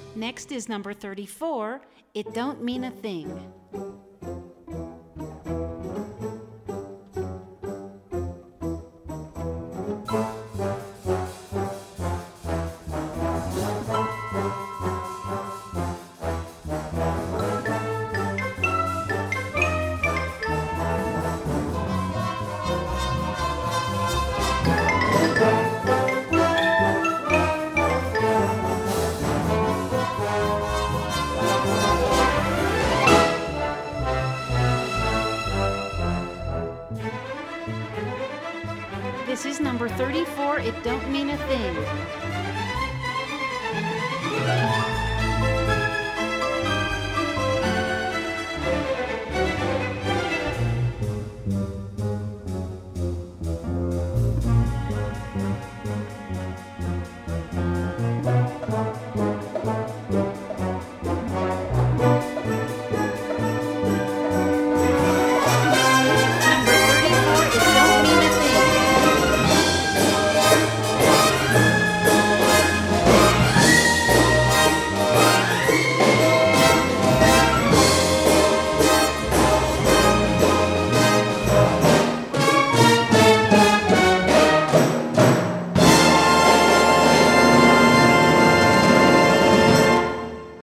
Next is number 34. It don't mean a thing. This is number 34. It don't mean a thing.